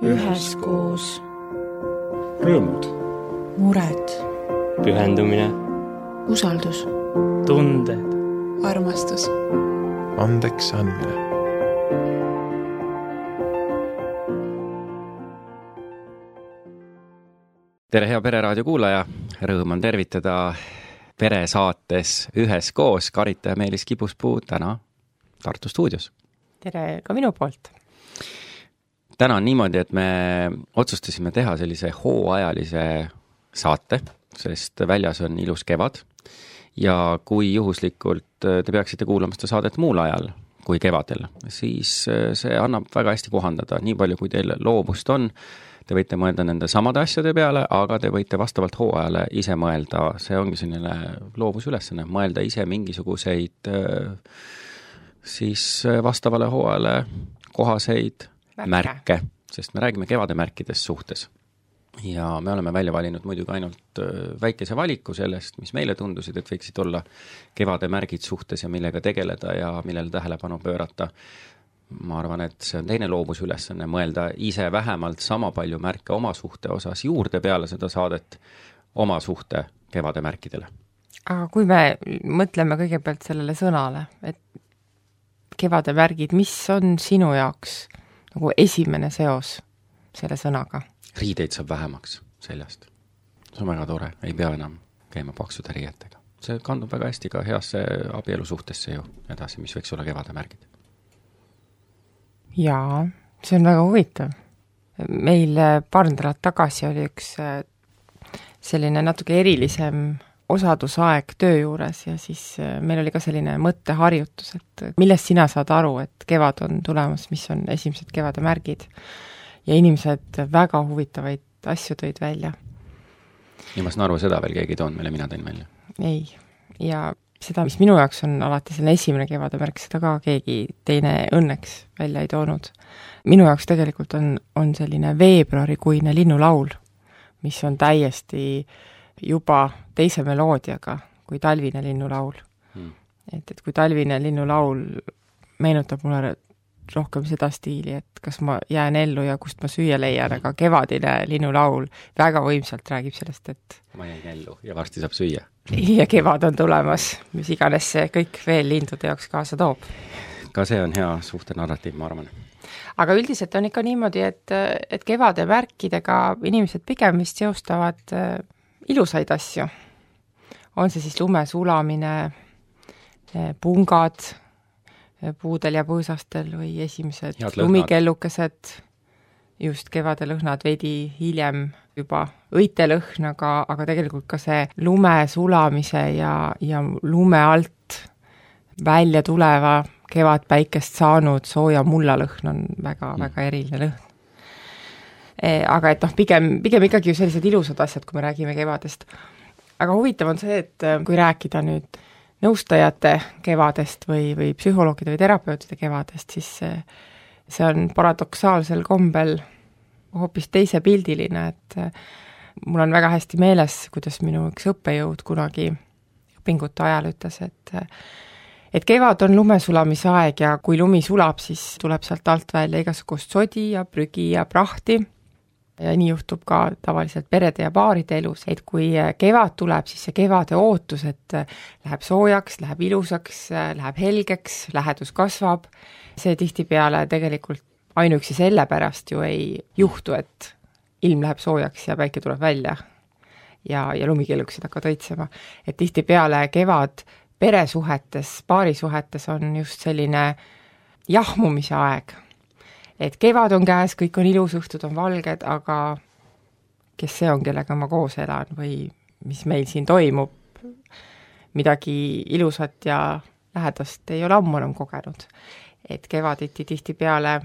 üheskoos. Rõõmud. Mured. Pühendumine. Usaldus. Tunded. Armastus. Andeks andmine. Tere, hea Pereraadio kuulaja! Rõõm on tervitada peresaates üheskoos Karita ja Meelis Kibuspuu täna Tartu stuudios. Tere ka minu poolt. Täna on niimoodi, et me otsustasime teha sellise hooajalise saate, sest väljas on ilus kevad ja kui juhuslikult te peaksite kuulama seda saadet muul ajal kui kevadel, siis see annab väga hästi kohandada, nii palju kui teil loovust on. Te võite mõelda nende samade asjade peale, aga te võite vastavalt hooajale ise mõelda. See ongi selline loovusülesene, mõelda ise mingisuguseid siis vastavale hooajale kohaseid märke, sest me räägime kevade märkidest suhtes. Ja me oleme välja valinud muidugi ainult väikese valiku sellest, mis meile tundusid, et võiksid olla kevade märgid suhtes ja millega tegeleda ja millele tähelepanu pöörata. Ma arvan, et see on teine loovusülesanne, mõelda ise vähemalt sama palju märke oma suhte osas juurde peale seda saadet oma suhte kevade märkidele. Aga kui me mõtleme kõigepealt sellele sõnale, et kevade märgid, mis on sinu jaoks nagu esimene seos selle sõnaga? Riideid saab vähemaks seljast. See on väga tore, ei pea enam käima paksude riietega. See kandub väga hästi ka heasse abielusuhtesse ju edasi, mis võiks olla kevade märgid. Jaa, see on väga huvitav. Meil paar nädalat tagasi oli üks selline natuke erilisem osadusaeg töö juures ja siis meil oli ka selline mõtteharjutus, et millest sina saad aru, et kevad on tulemas, mis on esimesed kevade märgid. Ja inimesed väga huvitavaid asju tõid välja. Ja ma saan aru, seda veel keegi toon, mille mina tõin välja? Ei, ja seda, mis minu jaoks on alati selle esimene kevade märk, seda ka keegi teine õnneks välja ei toonud. Minu jaoks tegelikult on selline veebruarikuine linnulaul, mis on täiesti juba teise meloodiaga kui talvine linnulaul. Et kui talvine linnulaul meenutab mulle rohkem seda stiili, et kas ma jään ellu ja kust ma süüa leian, aga kevadine linnulaul väga võimsalt räägib sellest, et ma jäin ellu ja varsti saab süüa. Ja kevad on tulemas, mis iganes see kõik veel lindude jaoks kaasa toob. Ka see on hea suhte narratiiv, ma arvan. Aga üldiselt on ikka niimoodi, et kevade märkidega inimesed pigem vist seostavad ilusaid asju. On see siis lume sulamine, pungad puudel ja põõsastel või esimesed lumikellukesed, just kevade lõhnad veidi hiljem juba õitelõhn, aga tegelikult ka see lume sulamise ja lume alt välja tuleva kevad päikest saanud sooja mullalõhn on väga eriline lõhn. Aga et pigem ikkagi ju sellised ilusad asjad, kui me räägime kevadest. Aga huvitav on see, et kui rääkida nüüd nõustajate kevadest või psühholoogide või terapeutide kevadest, siis see on paradoksaalsel kombel hoopis teise pildiline, et mul on väga hästi meeles, kuidas minu üks õppejõud kunagi õpingute ajal ütles, et kevad on lumesulamise aeg ja kui lumi sulab, siis tuleb sealt alt välja igasugust sodi ja prügi ja prahti. Ja nii juhtub ka tavaliselt perede ja paaride elus, et kui kevad tuleb, siis see kevade ootus, et läheb soojaks, läheb ilusaks, läheb helgeks, lähedus kasvab. See tihtipeale tegelikult ainuüksi selle pärast ju ei juhtu, et ilm läheb soojaks ja päike tuleb välja ja lumikellukesed hakkavad õitsema. Et tihtipeale kevad peresuhetes, paarisuhetes on just selline jahmumise aeg. Et kevad on käes, kõik on ilus, õhtud on valged, aga kes see on, kellega ma koos elan või mis meil siin toimub, midagi ilusat ja lähedast ei ole ammu enam kogenud. Et kevaditi tihtipeale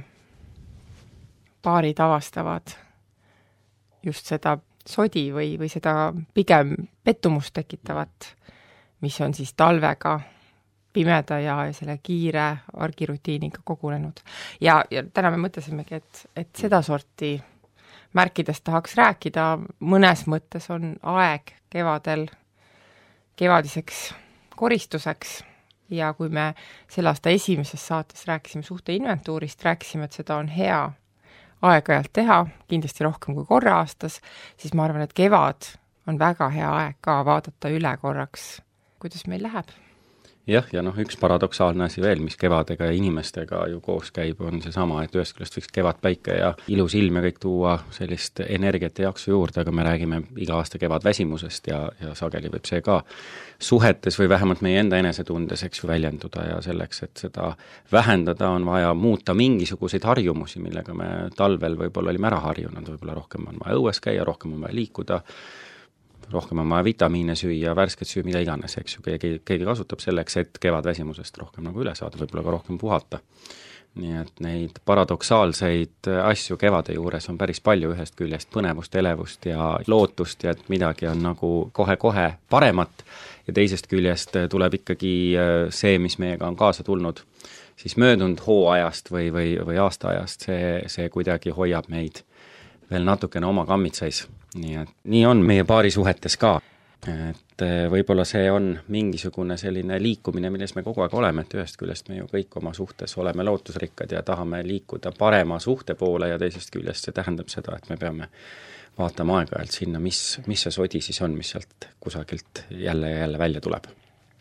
paarid avastavad just seda sodi või seda pigem pettumust tekitavat, mis on siis talvega pimeda ja selle kiire argirutiiniga kogunenud. Ja täna me mõtlesimegi, et seda sorti märkidest tahaks rääkida. Mõnes mõttes on aeg kevadel kevadiseks koristuseks ja kui me selle aasta esimeses saates rääkisime suhte inventuurist, rääkisime, et seda on hea aeg-ajalt teha, kindlasti rohkem kui korra aastas, siis ma arvan, et kevad on väga hea aeg ka vaadata üle korraks, kuidas meil läheb. Jah, ja üks paradoksaalne asi veel, mis kevadega ja inimestega ju koos käib, on see sama, et ühest küljest võiks kevadpäike ja ilus ilm ja kõik tuua sellist energiat ja jaksu juurde, aga me räägime iga aasta kevadväsimusest ja sageli võib see ka suhetes või vähemalt meie enda enesetundes, eks ju, väljenduda ja selleks, et seda vähendada, on vaja muuta mingisuguseid harjumusi, millega me talvel võib-olla olime ära harjunud, võib-olla rohkem on vaja õues käia, rohkem on vaja liikuda, rohkem on vaja vitamiine süüa, värsket süüa, mida iganes, eks ju, keegi kasutab selleks, et kevadväsimusest rohkem nagu üle saada, võib-olla ka rohkem puhata. Nii et neid paradoksaalseid asju kevade juures on päris palju, ühest küljest põnevust, elevust ja lootust ja et midagi on nagu kohe-kohe paremat ja teisest küljest tuleb ikkagi see, mis meiega on kaasa tulnud, siis möödunud hooajast või aastaajast, see kuidagi hoiab meid veel natukene oma kammitsais. Nii on meie paarisuhetes ka, et võib-olla see on mingisugune selline liikumine, milles me kogu aeg oleme, et ühest küljest me ju kõik oma suhtes oleme lootusrikkad ja tahame liikuda parema suhte poole ja teisest küljest see tähendab seda, et me peame vaatama aeg-ajalt sinna, mis see sodi siis on, mis sealt kusagilt jälle ja jälle välja tuleb.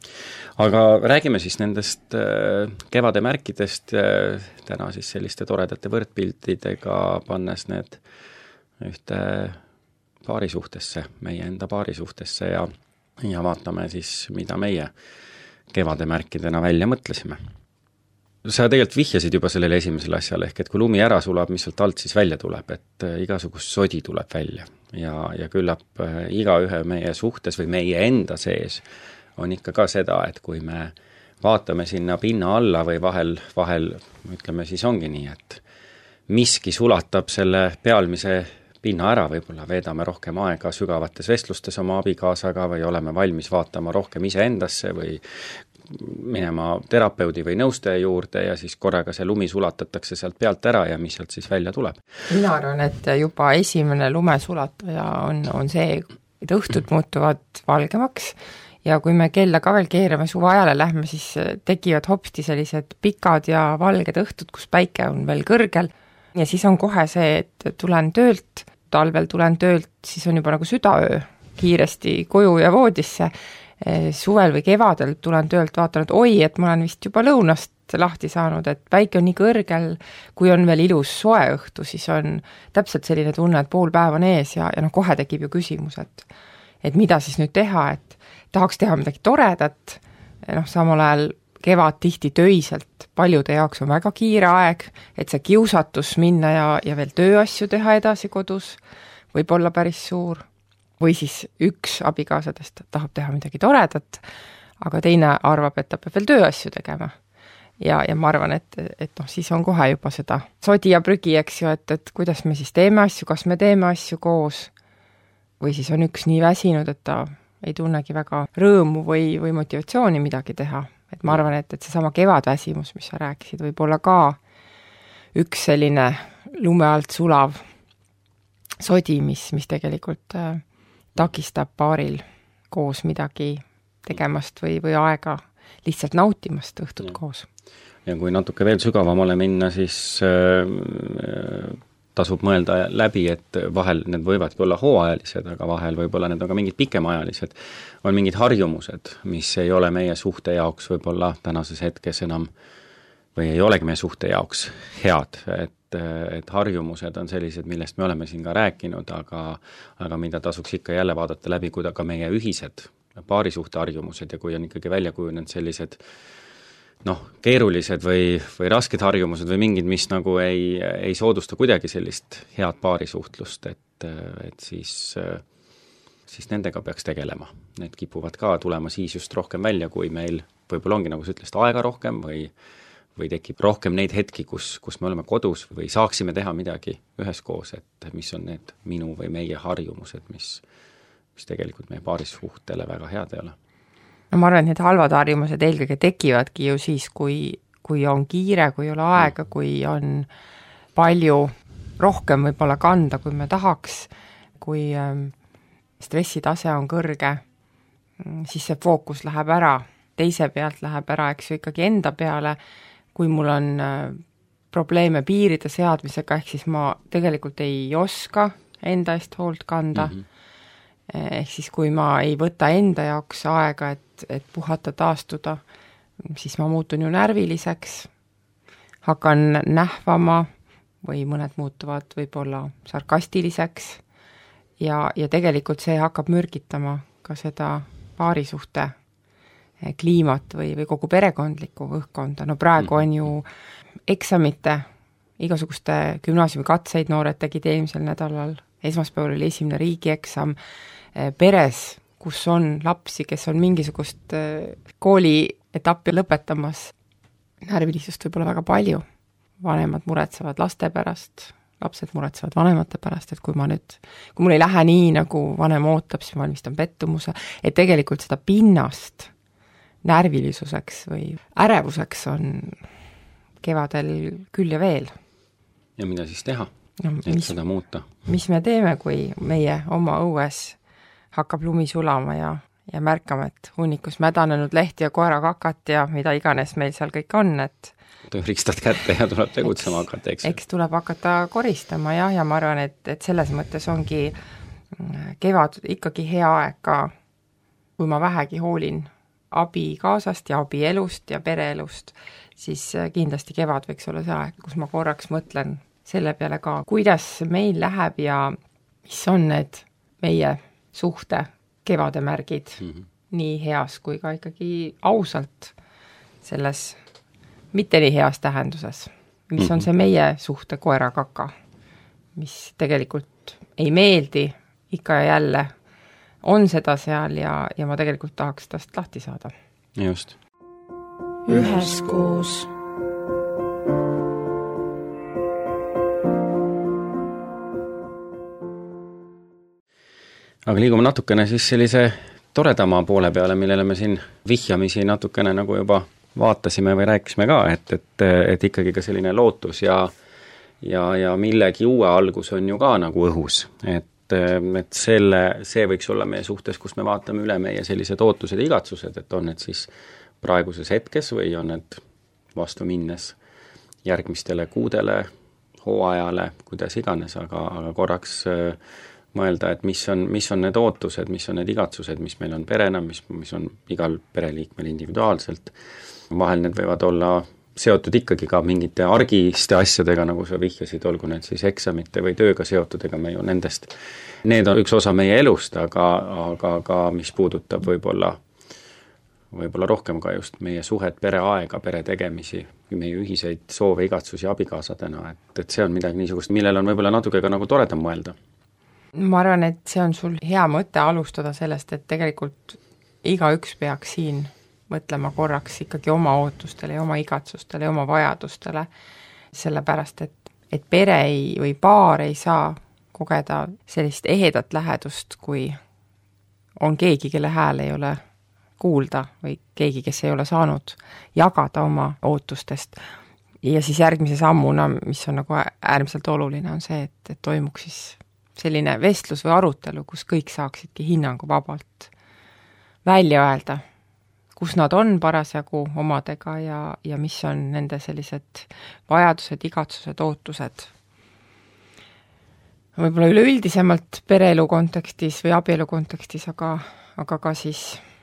Aga räägime siis nendest kevade märkidest, täna siis selliste toredate võrdpildidega pannes need ühte paarisuhtesse, meie enda paarisuhtesse ja vaatame siis, mida meie kevade märkidena välja mõtlesime. Sa tegelikult vihjasid juba sellele esimesele asjale, ehk et kui lumi ära sulab, mis sealt alt siis välja tuleb, et igasugust sodi tuleb välja ja küllap igaühe meie suhtes või meie enda sees on ikka ka seda, et kui me vaatame sinna pinna alla või vahel ütleme siis ongi nii, et miski sulatab selle pealmise pinna ära, võib-olla veedame rohkem aega sügavates vestlustes oma abikaasaga või oleme valmis vaatama rohkem iseendasse või minema terapeudi või nõustaja juurde ja siis korraga see lumi sulatatakse sealt pealt ära ja mis sealt siis välja tuleb. Mina arvan, et juba esimene lumesulataja on see, et õhtud muutuvad valgemaks ja kui me kella ka veel keerame suveajale lähme, siis tekivad hopsti sellised pikad ja valged õhtud, kus päike on veel kõrgel. Ja siis on kohe see, et tulen töölt, talvel tulen töölt, siis on juba nagu südaöö kiiresti koju ja voodisse. Suvel või kevadel tulen töölt, vaatan, et oi, et ma olen vist juba lõunast lahti saanud, et päike on nii kõrgel, kui on veel ilus soe õhtu, siis on täpselt selline tunne, et pool päeva on ees ja kohe tekib ju küsimus, et mida siis nüüd teha, et tahaks teha midagi toredat, samal ajal kevad tihti töiselt, paljude jaoks on väga kiire aeg, et see kiusatus minna ja veel tööasju teha edasi kodus võib olla päris suur. Või siis üks abikaasadest tahab teha midagi toredat, aga teine arvab, et ta peab veel tööasju tegema. Ja ma arvan, et siis on kohe juba seda sodi ja prügi, eks ju, et kuidas me siis teeme asju, kas me teeme asju koos, või siis on üks nii väsinud, et ta ei tunnegi väga rõõmu või motivatsiooni midagi teha. Et ma arvan, et seesama kevadväsimus, mis sa rääkisid, võib olla ka üks selline lume alt sulav sodi, mis tegelikult takistab paaril koos midagi tegemast või aega lihtsalt nautimast õhtut koos. Ja kui natuke veel sügavamale minna, siis tasub mõelda läbi, et vahel need võivadki olla hooajalised, aga vahel võib-olla need on ka mingid pikemaajalised, on mingid harjumused, mis ei ole meie suhte jaoks võib-olla tänases hetkes enam või ei olegi meie suhte jaoks head, et harjumused on sellised, millest me oleme siin ka rääkinud, aga mida tasuks ikka jälle vaadata läbi, kui ka meie ühised paarisuhte harjumused ja kui on ikkagi välja kujunenud sellised keerulised või rasked harjumused või mingid, mis nagu ei soodusta kuidagi sellist head paarisuhtlust, et siis nendega peaks tegelema. Need kipuvad ka tulema siis just rohkem välja, kui meil võib-olla ongi, nagu sa ütlesid, aega rohkem või tekib rohkem neid hetki, kus me oleme kodus või saaksime teha midagi üheskoos, et mis on need minu või meie harjumused, mis tegelikult meie paarisuhtele väga head ei ole. Ma arvan, et need halvad harjumused eelkõige tekivadki ju siis, kui on kiire, kui ei ole aega, kui on palju rohkem võib-olla kanda, kui me tahaks, kui stressitase on kõrge, siis see fookus läheb ära, teise pealt läheb ära, eks ju ikkagi enda peale, kui mul on probleeme piiride seadmisega, ehk siis ma tegelikult ei oska enda eest hoolt kanda, ehk siis kui ma ei võta enda jaoks aega, et puhata, taastuda, siis ma muutun ju närviliseks, hakkan nähvama või mõned muutuvad võib-olla sarkastiliseks ja tegelikult see hakkab mürgitama ka seda paarisuhte kliimat või kogu perekondlikku õhkkonda. No praegu on ju eksamite, igasuguste gümnaasiumi katseid noored tegid eelmisel nädalal, esmaspäeval oli esimene riigieksam, peres, kus on lapsi, kes on mingisugust koolietappi lõpetamas, närvilisust võib olla väga palju. Vanemad muretsevad laste pärast, lapsed muretsevad vanemate pärast, et kui mul ei lähe nii, nagu vanem ootab, siis ma valmistan pettumuse, et tegelikult seda pinnast närvilisuseks või ärevuseks on kevadel küll ja veel. Ja mida siis teha, et seda muuta? Mis me teeme, kui meie oma õues hakkab lumi sulama ja märkame, et hunnikus mädanenud lehti ja koera kakat ja mida iganes meil seal kõik on, et rikstad kätte ja tuleb tegutsema hakata, eks? Eks tuleb hakata koristama ja ma arvan, et selles mõttes ongi kevad ikkagi hea aeg ka, kui ma vähegi hoolin abikaasast ja abielust ja pereelust, siis kindlasti kevad võiks olla see aeg, kus ma korraks mõtlen selle peale ka, kuidas meil läheb ja mis on need meie suhte kevade märgid nii heas kui ka ikkagi ausalt selles mitte nii heas tähenduses. Mis on see meie suhte koera kaka, mis tegelikult ei meeldi ikka ja jälle, on seda seal ja ma tegelikult tahaks tast lahti saada. Just. Üheskoos. Aga liigume natukene siis sellise toredama poole peale, millele me siin vihjamisi natukene nagu juba vaatasime või rääkisime ka, et ikkagi ka selline lootus ja millegi uue algus on ju ka nagu õhus, et see võiks olla meie suhtes, kus me vaatame üle meie sellised ootused ja igatsused, et on need siis praeguses hetkes või on need vastu minnes järgmistele kuudele, hooajale, kuidas iganes, aga korraks mõelda, et mis on need ootused, mis on need igatsused, mis meil on perena, mis on igal pereliikmel individuaalselt. Vahel need võivad olla seotud ikkagi ka mingite argiste asjadega, nagu sa vihjasid, olgu need siis eksamite või tööga seotud, ega me ju nendest. Need on üks osa meie elust, aga mis puudutab võib-olla rohkem ka just meie suhet, pereaega, pere tegemisi, meie ühiseid soove, igatsusi abikaasadena, et see on midagi niisugust, millel on võib-olla natuke ka nagu toredam mõelda. Ma arvan, et see on sul hea mõte alustada sellest, et tegelikult igaüks peaks siin mõtlema korraks ikkagi oma ootustele ja oma igatsustele ja oma vajadustele, sellepärast, et pere või paar ei saa kogeda sellist ehedat lähedust, kui on keegi, kelle hääl ei ole kuulda või keegi, kes ei ole saanud jagada oma ootustest. Ja siis järgmise sammuna, mis on nagu äärmiselt oluline, on see, et toimuks siis selline vestlus või arutelu, kus kõik saaksidki hinnangu vabalt välja öelda, kus nad on parasjagu omadega ja mis on nende sellised vajadused, igatsused, ootused. Võib-olla üleüldisemalt pereelu kontekstis või abielu kontekstis, aga ka siis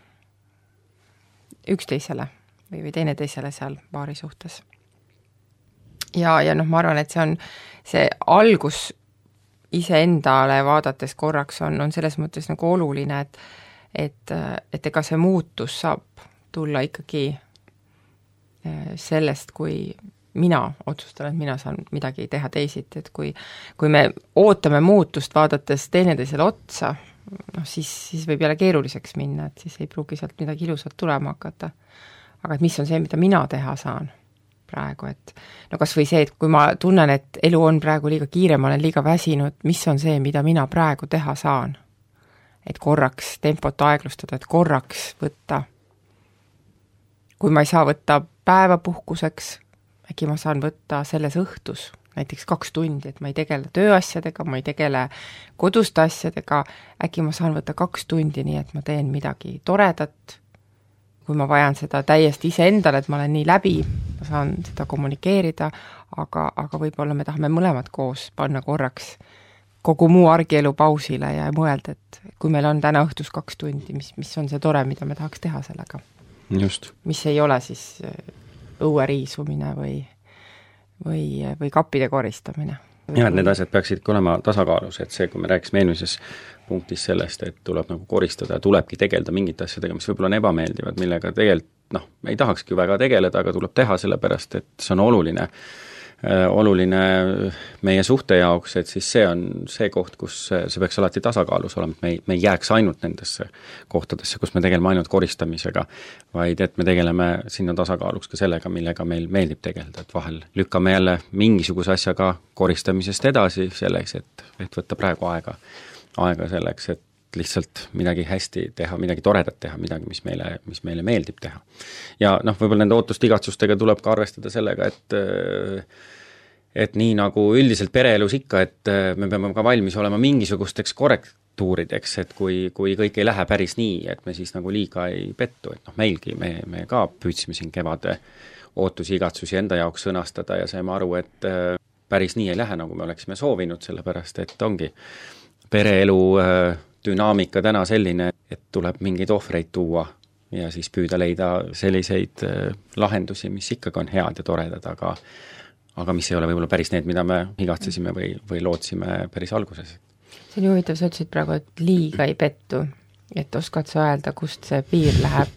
üksteisele või teineteisele seal paari suhtes. Ja ma arvan, et see algus iseendale vaadates korraks on selles mõttes nagu oluline, et ega see muutus saab tulla ikkagi sellest, kui mina otsustan, et mina saan midagi teha teisiti, et kui me ootame muutust vaadates teineteisele otsa, siis võib jälle keeruliseks minna, et siis ei pruugi sealt midagi ilusat tulema hakata. Aga et mis on see, mida mina teha saan praegu, et kas või see, et kui ma tunnen, et elu on praegu liiga kiire, ma olen liiga väsinud, mis on see, mida mina praegu teha saan? Et korraks tempot aeglustada, et korraks võtta. Kui ma ei saa võtta päevapuhkuseks, äkki ma saan võtta selles õhtus, näiteks 2 tundi, et ma ei tegele tööasjadega, ma ei tegele koduste asjadega, äkki ma saan võtta 2 tundi, nii et ma teen midagi toredat, kui ma vajan seda täiesti iseendale, et ma olen nii läbi, ma saan seda kommunikeerida, aga võib-olla me tahame mõlemad koos panna korraks kogu muu argielu pausile ja mõelda, et kui meil on täna õhtus 2 tundi, mis on see tore, mida me tahaks teha sellega. Just. Mis ei ole siis õue riisumine või kappide koristamine. Ja, et need asjad peaksid olema tasakaalus, et see, kui me rääkisime eelmises punktis sellest, et tuleb nagu koristada ja tulebki tegeleda mingite asjadega, mis võib-olla on ebameeldivad, millega tegelikult, ei tahakski väga tegeleda, aga tuleb teha sellepärast, et see on oluline meie suhte jaoks, et siis see on see koht, kus see peaks alati tasakaalus olema, et me ei jääks ainult nendesse kohtadesse, kus me tegeleme ainult koristamisega, vaid et me tegeleme sinna tasakaaluks ka sellega, millega meil meeldib tegeleda, et vahel lükkame jälle mingisuguse asjaga koristamisest edasi selleks, et võtta praegu aega selleks, et lihtsalt midagi hästi teha, midagi toredat teha, midagi, mis meile meeldib teha. Ja võib-olla nende ootustigatsustega tuleb ka arvestada sellega, et nii nagu üldiselt pereelus ikka, et me peame ka valmis olema mingisugusteks korrektuurideks, et kui kõik ei lähe päris nii, et me siis nagu liiga ei pettu, et meilgi, me ka püüdsime siin kevade ootusigatsusi enda jaoks sõnastada ja saime aru, et päris nii ei lähe, nagu me oleksime soovinud, sellepärast et ongi pereelu dünaamika täna selline, et tuleb mingeid ohvreid tuua ja siis püüda leida selliseid lahendusi, mis ikkagi on head ja toredad, aga mis ei ole võib-olla päris need, mida me igatsesime või lootsime päris alguses. See on huvitav, sa ütlesid praegu, et liiga ei pettu, et oskad sa öelda, kust see piir läheb,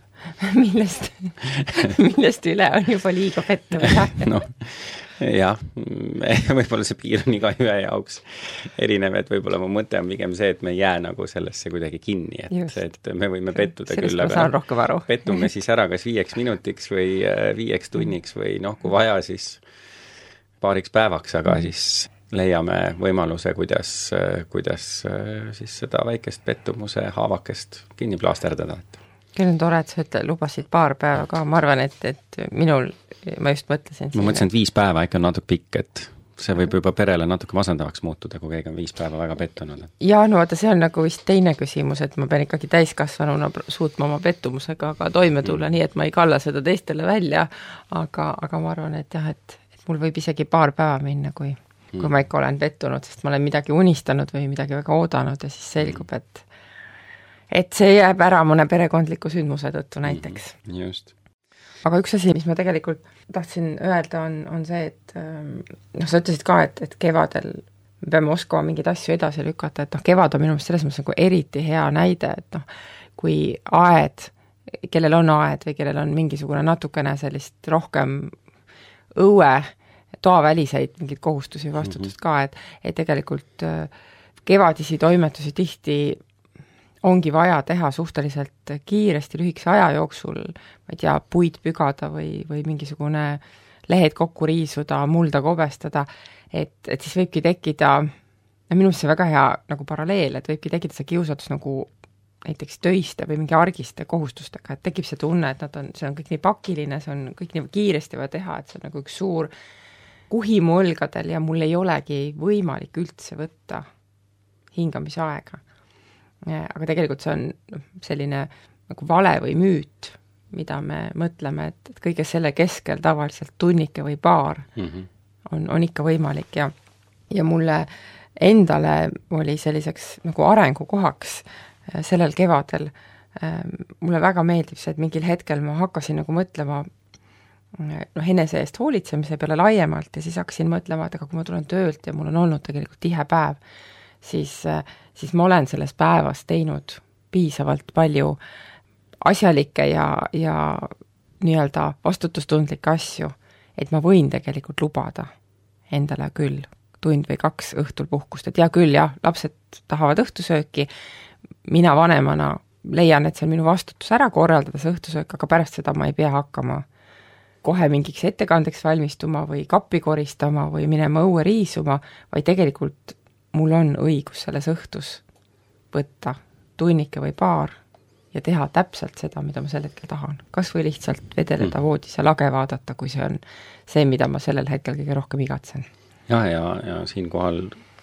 millest üle on juba liiga pettu või? Jah, võib-olla see piir on iga ühe jaoks erinev, et võib-olla mu mõte on pigem see, et me ei jää nagu sellesse kuidagi kinni, et me võime pettuda küll, aga pettume siis ära kas 5 minutiks või 5 tunniks või kui vaja, siis paariks päevaks, aga siis leiame võimaluse, kuidas siis seda väikest pettumuse haavakest kinni plaasterdada. Küll on tore, et sa lubasid 2 päeva ka, ma arvan, et minul, ma just mõtlesin. Ma mõtlesin, et 5 päeva ikka on natuke pikk, et see võib juba perele natuke masendavaks muutuda, kui keegi on 5 päeva väga pettunud. Ja vaata, see on nagu vist teine küsimus, et ma pean ikkagi täiskasvanuna suutma oma pettumusega ka toime tulla, nii et ma ei kalla seda teistele välja, aga ma arvan, et jah, et mul võib isegi 2 päeva minna, kui ma ikka olen pettunud, sest ma olen midagi unistanud või midagi väga oodanud ja siis selgub, et see jääb ära mõne perekondliku sündmuse tõttu näiteks. Just. Aga üks asi, mis ma tegelikult tahtsin öelda, on see, et sa ütlesid ka, et kevadel me peame oskama mingeid asju edasi lükata, et kevad on minu meelest selles mõttes nagu eriti hea näide, et kui aed, kellel on aed või kellel on mingisugune natukene sellist rohkem õue, toaväliseid mingeid kohustusi vastutust ka, et tegelikult kevadisi toimetusi tihti ongi vaja teha suhteliselt kiiresti lühikese aja jooksul, ma ei tea, puid pügada või mingisugune lehed kokku riisuda, mulda kobestada, et siis võibki tekkida, minu meelest see väga hea nagu paralleel, et võibki tekkida see kiusatus nagu näiteks töiste või mingi argiste kohustustega, et tekib see tunne, et see on kõik nii pakiline, see on kõik nii kiiresti vaja teha, et see on nagu üks suur kuhi mu õlgadel ja mul ei olegi võimalik üldse võtta hingamisaega. Aga tegelikult see on selline nagu vale või müüt, mida me mõtleme, et kõige selle keskel tavaliselt tunnike või paar on ikka võimalik ja mulle endale oli selliseks nagu arengukohaks sellel kevadel. Mulle väga meeldib see, et mingil hetkel ma hakkasin nagu mõtlema enese eest hoolitsemise peale laiemalt ja siis hakkasin mõtlema, et aga kui ma tulen töölt ja mul on olnud tegelikult tihe päev, siis ma olen selles päevas teinud piisavalt palju asjalikke ja nii-öelda vastutustundlikke asju, et ma võin tegelikult lubada endale küll 1 tund või 2 õhtul puhkust, et lapsed tahavad õhtusööki, mina vanemana leian, et see on minu vastutus ära korraldada see õhtusöök, aga pärast seda ma ei pea hakkama kohe mingiks ettekandeks valmistuma või kappi koristama või minema õue riisuma, vaid tegelikult mul on õigus selles õhtus võtta tunnike või paar ja teha täpselt seda, mida ma sel hetkel tahan. Kas või lihtsalt vedeleda voodis ja lage vaadata, kui see on see, mida ma sellel hetkel kõige rohkem igatsen. Ja siinkohal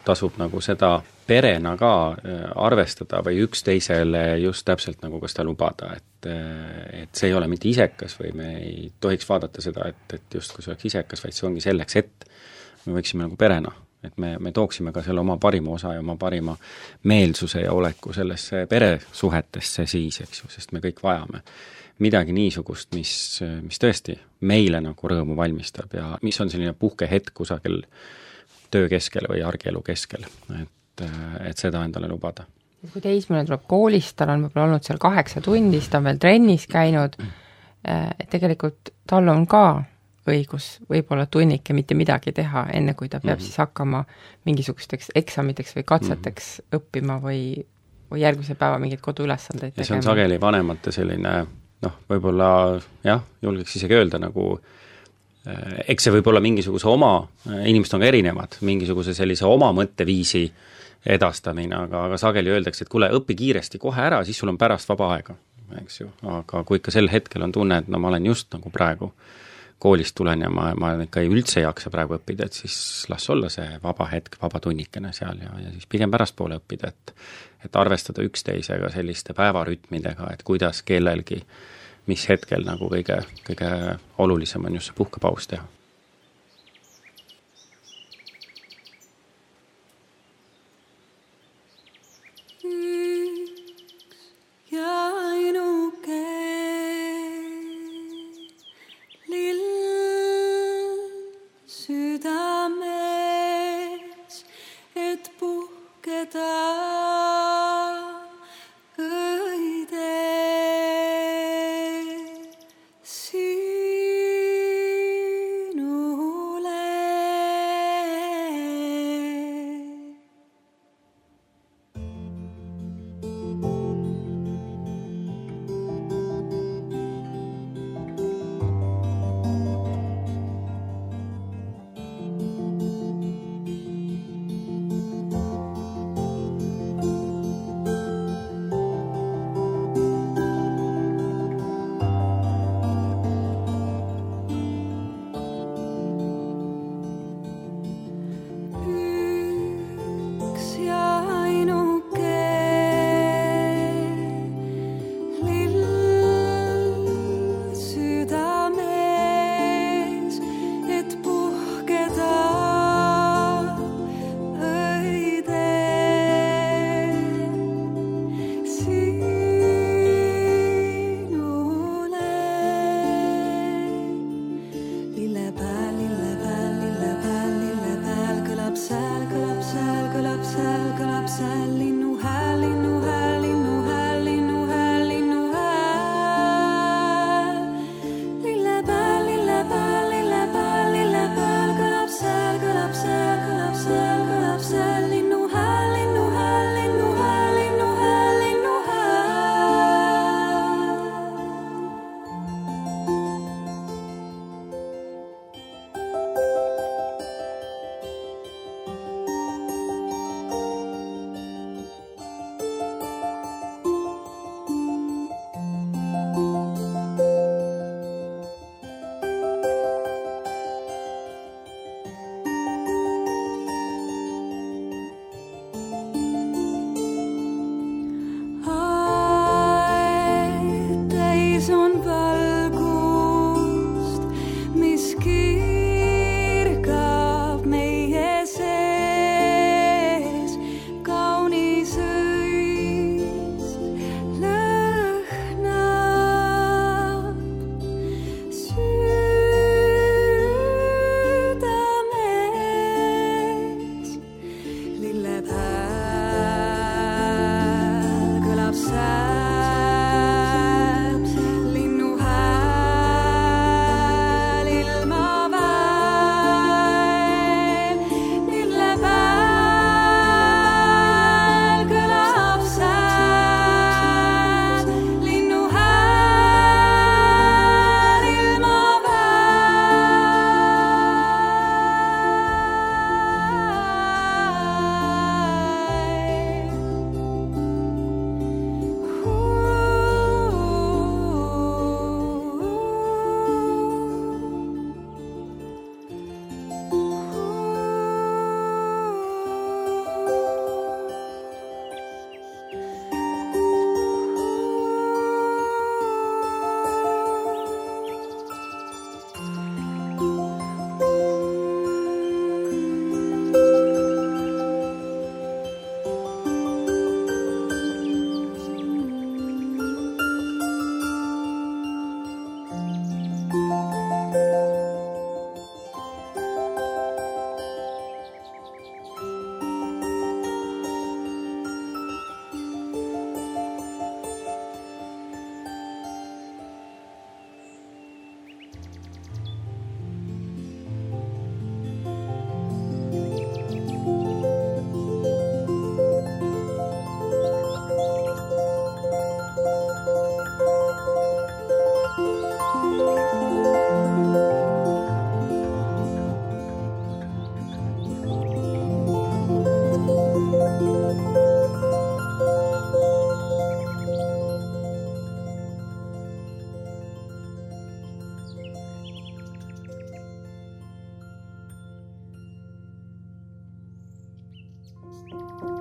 tasub nagu seda perena ka arvestada või üksteisele just täpselt nagu ka seda lubada, et see ei ole mitte isekas või me ei tohiks vaadata seda, et justkui see oleks isekas, vaid see ongi selleks, et me võiksime nagu perena, et me tooksime ka selle oma parima osa ja oma parima meelsuse ja oleku sellesse peresuhetesse siis, eks ju, sest me kõik vajame midagi niisugust, mis tõesti meile nagu rõõmu valmistab ja mis on selline puhkehetk kusagil töö keskel või argielu keskel, et seda endale lubada. Kui teismeline tuleb koolist, tal on võib-olla olnud seal 8 tundi, siis ta on veel trennis käinud, et tegelikult tal on ka õigus võib-olla tunnike mitte midagi teha, enne kui ta peab siis hakkama mingisugusteks eksamiteks või katseteks õppima või järgmise päeva mingeid koduülesandeid tegema. Ja see on sageli vanemate selline, võib-olla jah, julgeks isegi öelda nagu, eks see võib olla mingisuguse oma, inimesed on ka erinevad, mingisuguse sellise oma mõtteviisi edastamine, aga sageli öeldakse, et kuule, õpi kiiresti kohe ära, siis sul on pärast vaba aega, eks ju, aga kui ikka sel hetkel on tunne, et ma olen just nagu praegu koolist tulen ja ma ikka üldse ei jaksa praegu õppida, et siis las olla see vaba hetk, vaba tunnikene seal ja siis pigem pärastpoole õppida, et arvestada üksteisega selliste päevarütmidega, et kuidas kellelgi, mis hetkel nagu kõige olulisem on just see puhkepaus teha.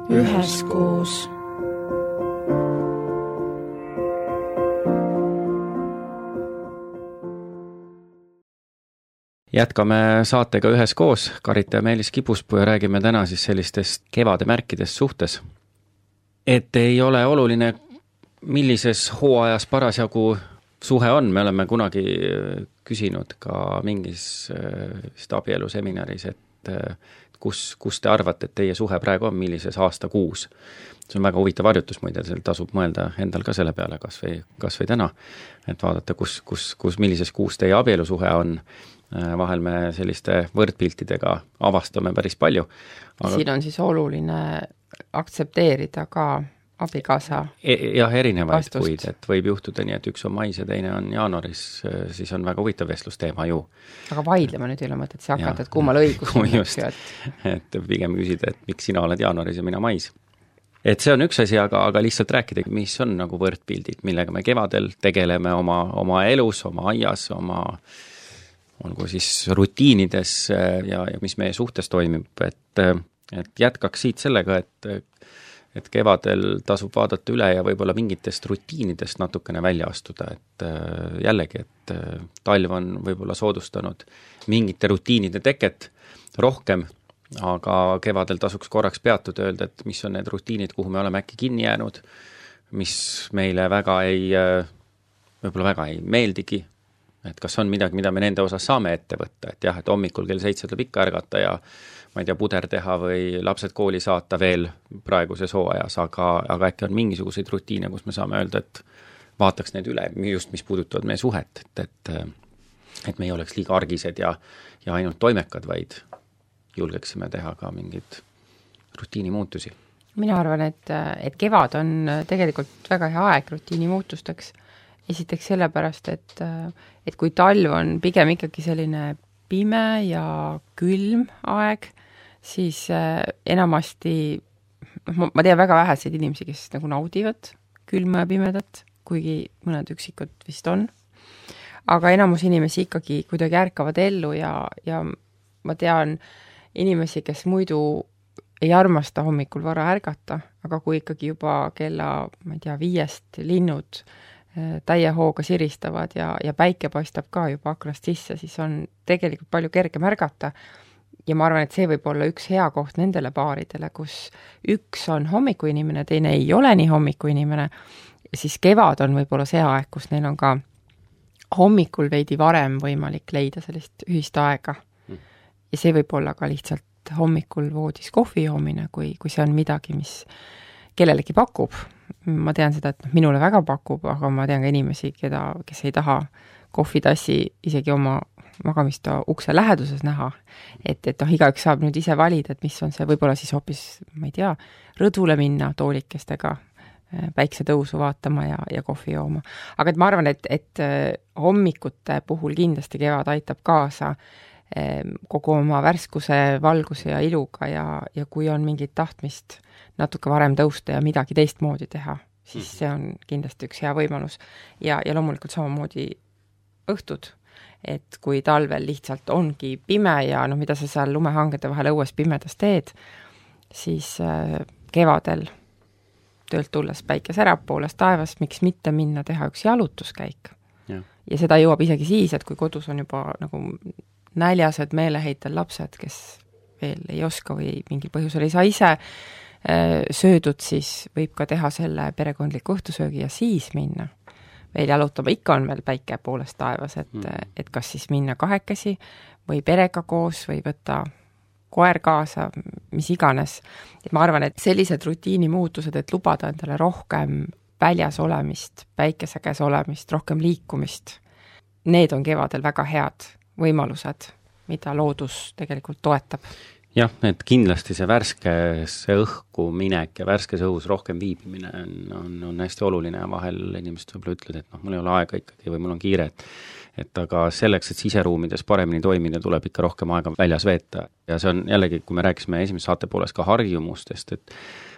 üheskoos. Jätkame saatega üheskoos. Karita ja Meelis Kipuspuu ja räägime täna siis sellistest kevade märkidest suhtes. Et ei ole oluline, millises hooajas parasjagu suhe on. Me oleme kunagi küsinud ka mingis abieluseminaris, et kus te arvate, et teie suhe praegu on, millises aastakuus. See on väga huvitav harjutus muide, seal tasub mõelda endal ka selle peale kas või täna, et vaadata, millises kuus teie abielusuhe on. Vahel me selliste võrdpiltidega avastame päris palju. Aga siin on siis oluline aktsepteerida ka abikaasa jah, erinevaid kuid, et võib juhtuda nii, et üks on mais ja teine on jaanuaris, siis on väga huvitav vestlusteema ju. Aga vaidlema nüüd ei ole mõtet see hakata, et kummal õigus on. Just, et pigem küsida, et miks sina oled jaanuaris ja mina mais. Et see on üks asi, aga lihtsalt rääkida, mis on nagu võrdpildid, millega me kevadel tegeleme oma elus, oma aias, olgu siis rutiinides ja mis meie suhtes toimib, et jätkaks siit sellega, et kevadel tasub vaadata üle ja võib-olla mingitest rutiinidest natukene välja astuda, et jällegi, et talv on võib-olla soodustanud mingite rutiinide teket rohkem, aga kevadel tasuks korraks peatuda, öelda, et mis on need rutiinid, kuhu me oleme äkki kinni jäänud, mis meile võib-olla väga ei meeldigi, et kas on midagi, mida me nende osas saame ette võtta, et jah, et hommikul kell 7 tuleb ikka ärgata ja ma ei tea, puder teha või lapsed kooli saata veel praeguses hooajas, aga äkki on mingisuguseid rutiine, kus me saame öelda, et vaataks need üle, just mis puudutavad meie suhet, et me ei oleks liiga argised ja ainult toimekad, vaid julgeksime teha ka mingeid rutiini muutusi. Mina arvan, et kevad on tegelikult väga hea aeg rutiini muutusteks. Esiteks sellepärast, et kui talv on pigem ikkagi selline pime ja külm aeg, siis enamasti, ma tean väga väheseid inimesi, kes nagu naudivad külma ja pimedat, kuigi mõned üksikud vist on. Aga enamus inimesi ikkagi kuidagi ärkavad ellu ja ma tean inimesi, kes muidu ei armasta hommikul vara ärgata, aga kui ikkagi juba kella, ma ei tea, 5 linnud täie hooga siristavad ja päike paistab ka juba aknast sisse, siis on tegelikult palju kergem ärgata. Ja ma arvan, et see võib olla üks hea koht nendele paaridele, kus üks on hommikuinimene, teine ei ole nii hommikuinimene, siis kevad on võib-olla see aeg, kus neil on ka hommikul veidi varem võimalik leida sellist ühist aega. Ja see võib olla ka lihtsalt hommikul voodis kohvi joomine, kui see on midagi, mis kellelegi pakub. Ma tean seda, et minule väga pakub, aga ma tean ka inimesi, kes ei taha kohvitassi isegi oma magamistoa ukse läheduses näha. Et igaüks saab nüüd ise valida, et mis on see, võib-olla siis hoopis, ma ei tea, rõdule minna toolikestega päiksetõusu vaatama ja kohvi jooma. Aga et ma arvan, et hommikute puhul kindlasti kevad aitab kaasa kogu oma värskuse, valguse ja iluga ja kui on mingit tahtmist natuke varem tõusta ja midagi teistmoodi teha, siis see on kindlasti üks hea võimalus. Ja loomulikult samamoodi õhtud, et kui talvel lihtsalt ongi pime ja mida sa seal lumehangede vahel õues pimedas teed, siis kevadel töölt tulles päike särab pooles taevas, miks mitte minna teha üks jalutuskäik. Ja seda jõuab isegi siis, et kui kodus on juba nagu näljased meeleheitel lapsed, kes veel ei oska või mingil põhjusel ei saa ise söödud, siis võib ka teha selle perekondliku õhtusöögi ja siis minna. Veel jalutama ikka on veel päike poolest taevas, et kas siis minna kahekesi või perega koos või võtta koer kaasa, mis iganes. Et ma arvan, et sellised rutiini muutused, et lubada endale rohkem väljas olemist, päikese käes olemist, rohkem liikumist, need on kevadel väga head võimalused, mida loodus tegelikult toetab. Jah, et kindlasti see värskesse õhku minek ja värskes õhus rohkem viibimine on hästi oluline ja vahel inimesed võib-olla ütled, et mul ei ole aega ikkagi või mul on kiire, et aga selleks, et siseruumides paremini toimida, tuleb ikka rohkem aega väljas veeta. Ja see on jällegi, kui me rääkisime esimese saate pooles ka harjumustest, et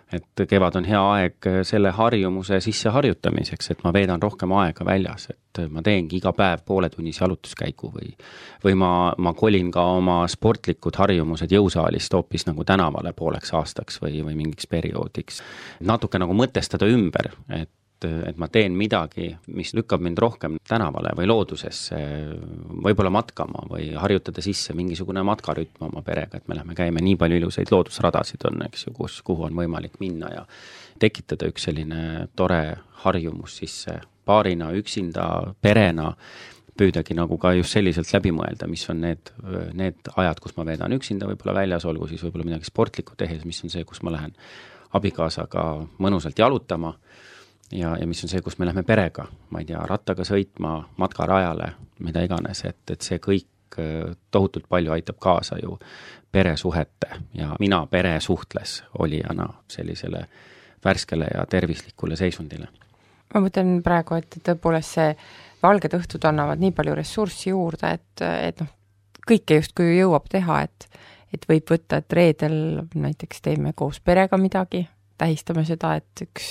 et kevad on hea aeg selle harjumuse sisse harjutamiseks, et ma veedan rohkem aega väljas, et ma teengi iga päev pooletunnise jalutuskäigu või ma kolin ka oma sportlikud harjumused jõusaalist hoopis nagu tänavale pooleks aastaks või mingiks perioodiks. Natuke nagu mõtestada ümber, et ma teen midagi, mis lükkab mind rohkem tänavale või loodusesse, võib-olla matkama või harjutada sisse mingisugune matkarütm oma perega, et me lähme käime, nii palju ilusaid loodusradasid on, eks ju, kuhu on võimalik minna ja tekitada üks selline tore harjumus sisse paarina, üksinda, perena, püüdagi nagu ka just selliselt läbi mõelda, mis on need ajad, kus ma veedan üksinda võib-olla väljas, olgu siis võib-olla midagi sportlikku tehes, mis on see, kus ma lähen abikaasaga mõnusalt jalutama, ja mis on see, kus me lähme perega, ma ei tea, rattaga sõitma, matkarajale, mida iganes, et see kõik tohutult palju aitab kaasa ju peresuhete ja mina peresuhtles olijana sellisele värskele ja tervislikule seisundile. Ma mõtlen praegu, et tõepoolest see valged õhtud annavad nii palju ressurssi juurde, et noh, kõike justkui jõuab teha, et võib võtta, et reedel näiteks teeme koos perega midagi, tähistame seda, et üks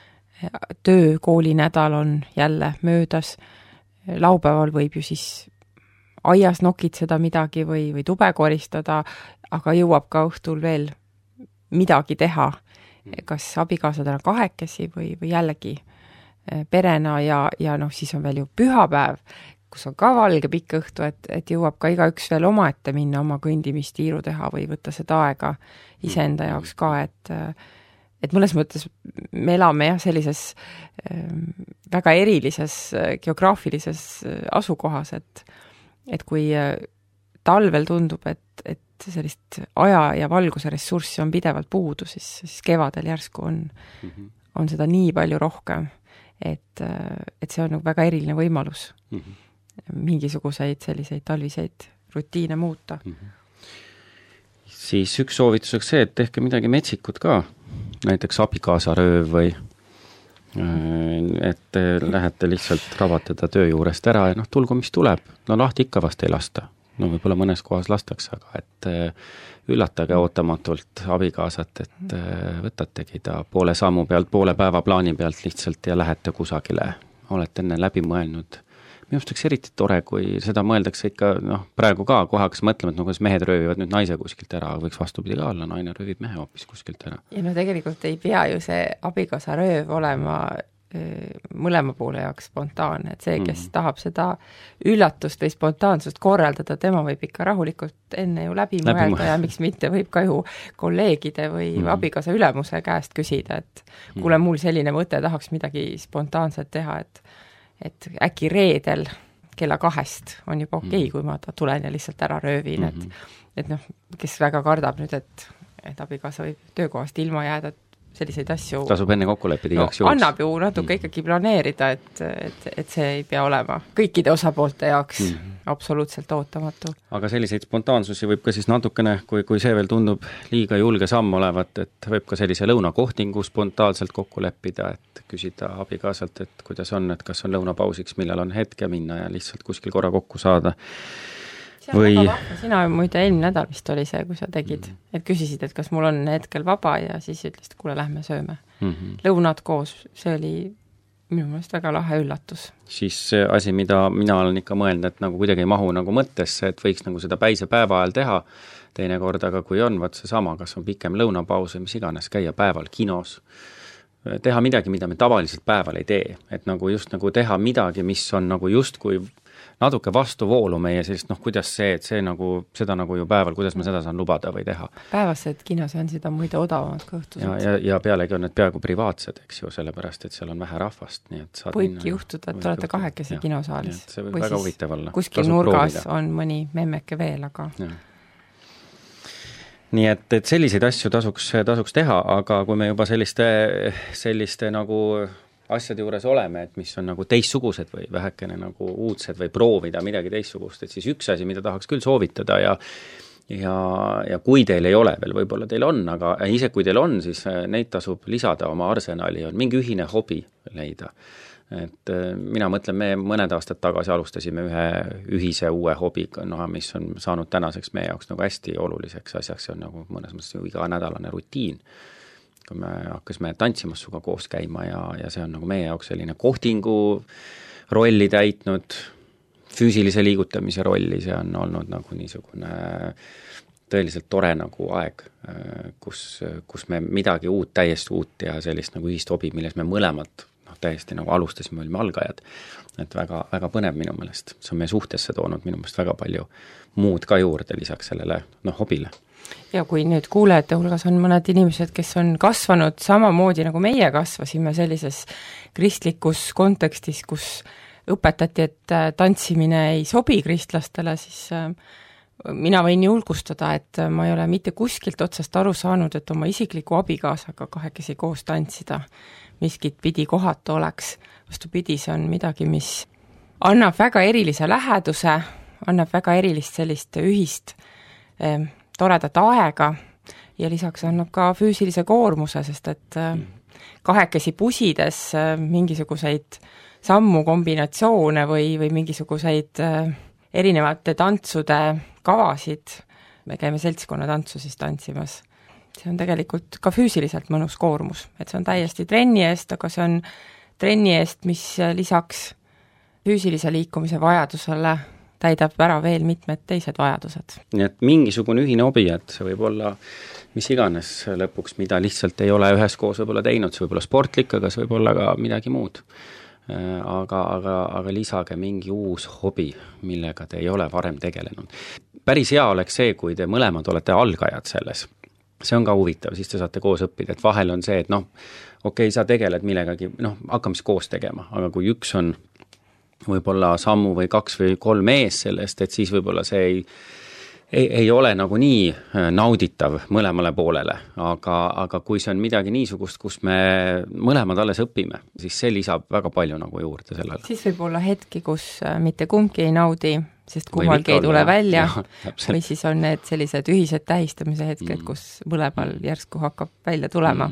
töökoolinädal on jälle möödas, laupäeval võib ju siis aias nokitseda midagi või tube koristada, aga jõuab ka õhtul veel midagi teha, kas abikaasadena kahekesi või jällegi perena ja noh, siis on veel ju pühapäev, kus on ka valge pikk õhtu, et jõuab ka igaüks veel omaette minna oma kõndimistiiru teha või võtta seda aega iseenda jaoks ka, et mõnes mõttes me elame jah sellises väga erilises geograafilises asukohas, et kui talvel tundub, et sellist aja ja valguse ressurssi on pidevalt puudu, siis kevadel järsku on seda nii palju rohkem, et see on nagu väga eriline võimalus mingisuguseid selliseid talviseid rutiine muuta. Siis üks soovituseks see, et tehke midagi metsikut ka, näiteks abikaasarööv või et lähete lihtsalt rabatada töö juurest ära ja noh, tulgu mis tuleb, no lahti ikka vast ei lasta, no võib-olla mõnes kohas lastakse, aga et üllatage ootamatult abikaasat, et võtategi ta poole sammu pealt, poole päeva plaani pealt lihtsalt ja lähete kusagile, olete enne läbi mõelnud. Minu arust oleks eriti tore, kui seda mõeldakse ikka, noh, praegu ka kohe hakkas mõtlema, et no kuidas mehed röövivad nüüd naise kuskilt ära, võiks vastupidi ka olla, naine röövib mehe hoopis kuskilt ära. Ja no tegelikult ei pea ju see abikaasa rööv olema mõlema poole jaoks spontaanne, et see, kes tahab seda üllatust või spontaansust korraldada, tema võib ikka rahulikult enne ju läbi mõelda ja miks mitte võib ka ju kolleegide või abikaasa ülemuse käest küsida, et kuule, mul selline mõte, tahaks midagi spontaanset teha, et äkki reedel kella 2 on juba okei, kui ma tulen ja lihtsalt ära röövin, et noh, kes väga kardab nüüd, et abikaasa võib töökohast ilma jääda, selliseid asju tasub enne kokku leppida igaks juhuks. Annab ju natuke ikkagi planeerida, et see ei pea olema kõikide osapoolte jaoks absoluutselt ootamatu. Aga selliseid spontaansusi võib ka siis natukene, kui see veel tundub liiga julge samm olevat, et võib ka sellise lõunakohtingu spontaanselt kokku leppida, et küsida abikaasalt, et kuidas on, et kas on lõunapausiks, millal on hetke minna ja lihtsalt kuskil korra kokku saada. Või... Sina muide eelmine nädal vist oli see, kui sa tegid, et küsisid, et kas mul on hetkel vaba ja siis ütlesid, kuule, lähme sööme. Lõunad koos, see oli minu meelest väga lahe üllatus. Siis see asi, mida mina olen ikka mõelnud, et nagu kuidagi ei mahu nagu mõttesse, et võiks nagu seda päise päeva ajal teha teinekord, aga kui on, vaat see sama, kas on pikem lõunapaus või mis iganes, käia päeval kinos, teha midagi, mida me tavaliselt päeval ei tee, et nagu just nagu teha midagi, mis on nagu justkui natuke vastuvoolu meie sellist, noh, kuidas see nagu, seda nagu ju päeval, kuidas ma seda saan lubada või teha. Päevased kinoseansid on muide odavamad kui õhtused. Ja pealegi on need peaaegu privaatsed, eks ju, sellepärast, et seal on vähe rahvast, nii et saad võibki juhtuda, et olete kahekesi kinosaalis. See võib väga huvitav olla. Kuskil nurgas on mõni memmeke veel, aga... Ja. Nii et selliseid asju tasuks teha, aga kui me juba selliste nagu asjade juures oleme, et mis on nagu teistsugused või vähekene nagu uudsed või proovida midagi teistsugust, et siis üks asi, mida tahaks küll soovitada ja kui teil ei ole veel, võib-olla teil on, aga ise kui teil on, siis neid tasub lisada oma arsenali, on mingi ühine hobi leida. Et mina mõtlen, me mõned aastad tagasi alustasime ühe ühise uue hobiga, mis on saanud tänaseks meie jaoks nagu hästi oluliseks asjaks, see on nagu mõnes mõttes ju iganädalane rutiin. kui me hakkasime tantsimas suga koos käima ja see on nagu meie jaoks selline kohtingu rolli täitnud, füüsilise liigutamise rolli, see on olnud nagu niisugune tõeliselt tore nagu aeg, kus me midagi uut, täiesti uut ja sellist nagu ühist hobi, milles me mõlemad täiesti nagu alustasime, olime algajad. Et väga, väga põnev minu meelest. See on meie suhtesse toonud minu meelest väga palju muud ka juurde lisaks sellele hobile. Ja kui nüüd kuulajate hulgas on mõned inimesed, kes on kasvanud samamoodi nagu meie kasvasime sellises kristlikus kontekstis, kus õpetati, et tantsimine ei sobi kristlastele, siis mina võin julgustada, et ma ei ole mitte kuskilt otsast aru saanud, et oma isikliku abikaasaga kahekesi koos tantsida miskit pidi kohata oleks. Vastupidi, see on midagi, mis annab väga erilise läheduse, annab väga erilist sellist ühist toredat aega ja lisaks annab ka füüsilise koormuse, sest et kahekesi pusides mingisuguseid sammu kombinatsioone või mingisuguseid erinevate tantsude kavasid, me käime seltskonnatantsu siis tantsimas. See on tegelikult ka füüsiliselt mõnus koormus, et see on täiesti trenni eest, aga see on trenni eest, mis lisaks füüsilise liikumise vajadusele täidab ära veel mitmed teised vajadused. Nii et mingisugune ühine hobi, et see võib olla mis iganes lõpuks, mida lihtsalt ei ole üheskoos võib-olla teinud, see võib olla sportlik, aga see võib olla ka midagi muud. Aga lisage mingi uus hobi, millega te ei ole varem tegelenud. Päris hea oleks see, kui te mõlemad olete algajad selles. See on ka huvitav, siis te saate koos õppida, et vahel on see, et okei, sa tegeled millegagi, hakkame siis koos tegema, aga kui üks on võib-olla sammu või 2 või 3 ees sellest, et siis võib-olla see ei ole nagu nii nauditav mõlemale poolele, aga kui see on midagi niisugust, kus me mõlemad alles õpime, siis see lisab väga palju nagu juurde sellele. Siis võib olla hetki, kus mitte kumbki ei naudi, sest kummalgi ei tule välja, või siis on need sellised ühised tähistamise hetked, kus mõlemal järsku hakkab välja tulema.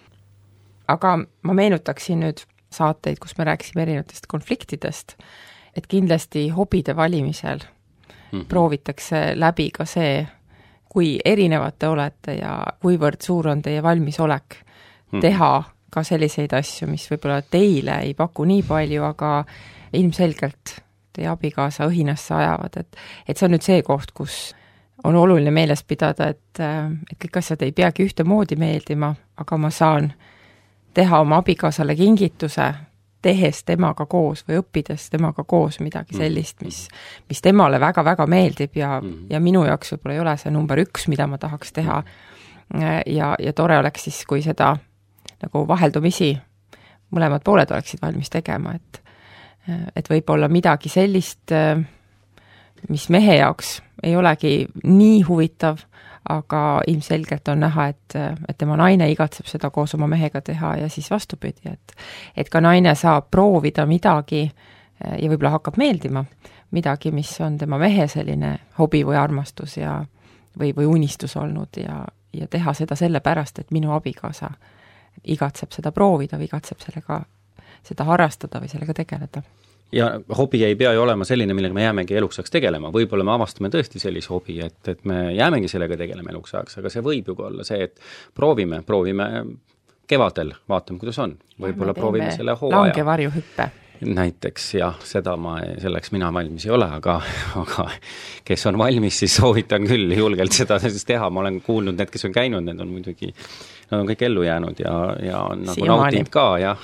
Aga ma meenutaksin nüüd saateid, kus me rääkisime erinevatest konfliktidest, et kindlasti hobide valimisel proovitakse läbi ka see, kui erinevad te olete ja kuivõrd suur on teie valmisolek teha ka selliseid asju, mis võib-olla teile ei paku nii palju, aga ilmselgelt teie abikaasa õhinasse ajavad, et see on nüüd see koht, kus on oluline meeles pidada, et kõik asjad ei peagi ühtemoodi meeldima, aga ma saan teha oma abikaasale kingituse, tehes temaga koos või õppides temaga koos midagi sellist, mis temale väga-väga meeldib ja minu jaoks võib-olla ei ole see number 1, mida ma tahaks teha. Ja tore oleks siis, kui seda nagu vaheldumisi mõlemad pooled oleksid valmis tegema, et võib-olla midagi sellist, mis mehe jaoks ei olegi nii huvitav, aga ilmselgelt on näha, et tema naine igatseb seda koos oma mehega teha ja siis vastupidi, et ka naine saab proovida midagi ja võib-olla hakkab meeldima midagi, mis on tema mehe selline hobi või armastus või unistus olnud ja teha seda sellepärast, et minu abikaasa igatseb seda proovida või igatseb seda harrastada või sellega tegeleda. Ja hobi ei pea ju olema selline, millega me jäämegi eluksaks tegelema. Võib-olla me avastame tõesti sellise hobi, et me jäämegi sellega tegelema eluksaks, aga see võib ju olla see, et proovime kevadel, vaatame, kuidas on. Võib-olla proovime selle hooaja. Langevarjuhüppe. Näiteks, jah, selleks mina valmis ei ole, aga kes on valmis, siis soovitan küll julgelt seda teha. Ma olen kuulnud, need, kes on käinud, need on muidugi, nad on kõik ellu jäänud ja on nagu nautinud ka, jah,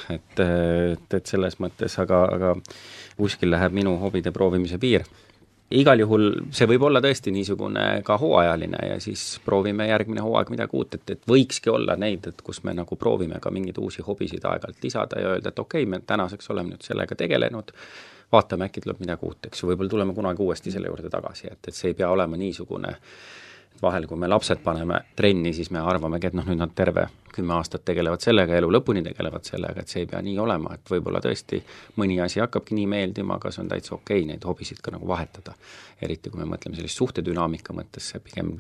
et selles mõttes, aga kuskil läheb minu hobide proovimise piir. Igal juhul see võib olla tõesti niisugune ka hooajaline ja siis proovime järgmine hooaeg midagi uut, et võikski olla neid, et kus me nagu proovime ka mingeid uusi hobisid aeg-ajalt lisada ja öelda, et okei, me tänaseks oleme nüüd sellega tegelenud, vaatame, äkki tuleb midagi uut, eks ju, võib-olla tuleme kunagi uuesti selle juurde tagasi, et see ei pea olema niisugune, vahel kui me lapsed paneme trenni, siis me arvamegi, et nüüd nad terve 10 aastat tegelevad sellega, elu lõpuni tegelevad sellega, et see ei pea nii olema, et võib-olla tõesti mõni asi hakkabki nii meeldima, aga see on täitsa okei neid hobisid ka nagu vahetada. Eriti kui me mõtleme sellist suhtedünaamika mõttes, see pigem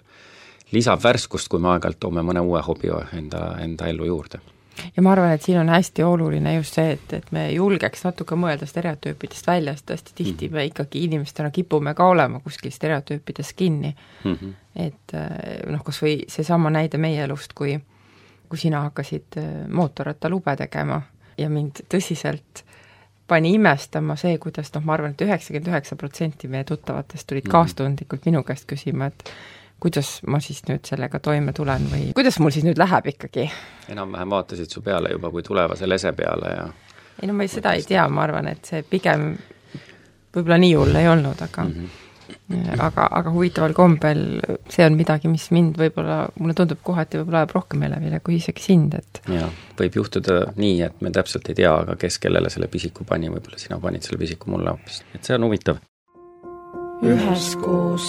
lisab värskust, kui me aeg-ajalt toome mõne uue hobi enda ellu juurde. Ja ma arvan, et siin on hästi oluline just see, et me julgeks natuke mõelda stereotüüpidest välja, sest tõesti tihti me ikkagi inimestena kipume ka olema kuskil stereotüüpides kinni. Et kas või see sama näide meie elust, kui kui sina hakkasid mootorrattalube tegema ja mind tõsiselt pani imestama see, kuidas ma arvan, et 99% meie tuttavatest tulid kaastundlikult minu käest küsima, et kuidas ma siis nüüd sellega toime tulen või kuidas mul siis nüüd läheb ikkagi? Enam-vähem vaatasid su peale juba kui tulevase lese peale ja ei no ma seda ei tea, ma arvan, et see pigem võib-olla nii hull ei olnud, aga huvitaval kombel see on midagi, mis mind võib-olla, mulle tundub kohati võib-olla ajab rohkem elevile kui isegi sind, et ja, võib juhtuda nii, et me täpselt ei tea, aga kes kellele selle pisiku pani, võib-olla sina panid selle pisiku mulle hoopis, et see on huvitav. Üheskoos.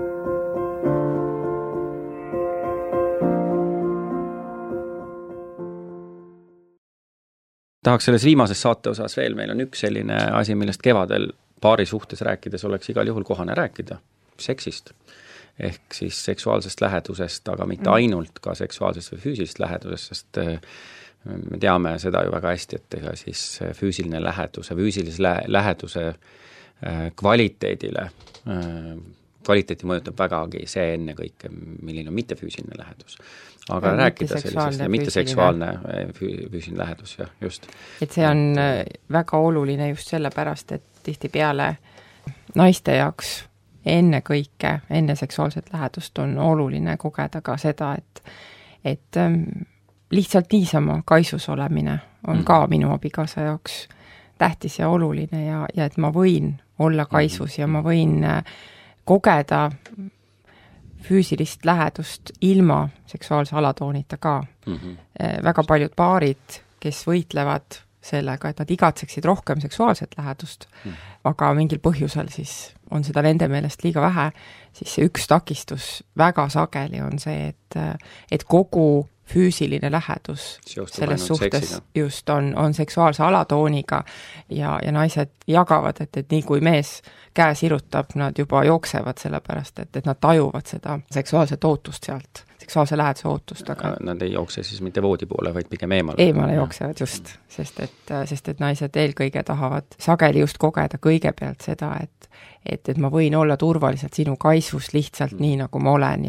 Tahaks selles viimases saate osas veel, meil on üks selline asi, millest kevadel paari suhtes rääkides oleks igal juhul kohane rääkida, seksist. Ehk siis seksuaalsest lähedusest, aga mitte ainult ka seksuaalsest või füüsilisest lähedusest, sest me teame seda ju väga hästi, et ega siis füüsilise läheduse kvaliteedile, kvaliteeti mõjutab vägagi see enne kõike, milline on mittefüüsiline lähedus. Aga rääkida sellisest ja mitteseksuaalne füüsiline lähedus, jah, just. Et see on väga oluline just sellepärast, et tihtipeale naiste jaoks enne kõike, enne seksuaalset lähedust on oluline kogeda ka seda, et lihtsalt niisama kaisus olemine on ka minu abikaasa jaoks tähtis ja oluline ja et ma võin olla kaisus ja ma võin kogeda füüsilist lähedust ilma seksuaalse alatoonita ka. Väga paljud paarid, kes võitlevad sellega, et nad igatseksid rohkem seksuaalset lähedust, aga mingil põhjusel siis on seda nende meelest liiga vähe, siis see üks takistus väga sageli on see, et kogu füüsiline lähedus selles suhtes just on seksuaalse alatooniga ja naised jagavad, et nii kui mees käe sirutab, nad juba jooksevad sellepärast, et nad tajuvad seda seksuaalset ootust sealt, seksuaalse läheduse ootust. Aga nad ei jookse siis mitte voodi poole, vaid pigem eemale. Eemale jooksevad just, sest et naised eelkõige tahavad sageli just kogeda kõigepealt seda, et ma võin olla turvaliselt sinu kaisus lihtsalt nii, nagu ma olen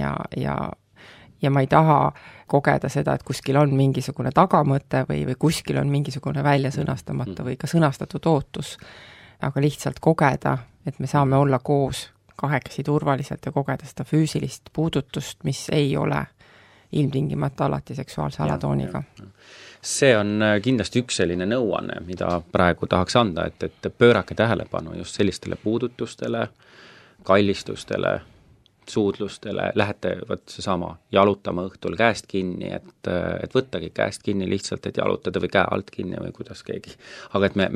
ja ma ei taha kogeda seda, et kuskil on mingisugune tagamõte või kuskil on mingisugune välja sõnastamata või ka sõnastatud ootus, aga lihtsalt kogeda, et me saame olla koos kahekesi turvaliselt ja kogeda seda füüsilist puudutust, mis ei ole ilmtingimata alati seksuaalse alatooniga. See on kindlasti üks selline nõuanne, mida praegu tahaks anda, et pöörake tähelepanu just sellistele puudutustele, kallistustele, suudlustele, lähete seesama jalutama õhtul käest kinni, et võttagi käest kinni lihtsalt, et jalutada või käe alt kinni või kuidas keegi. Aga et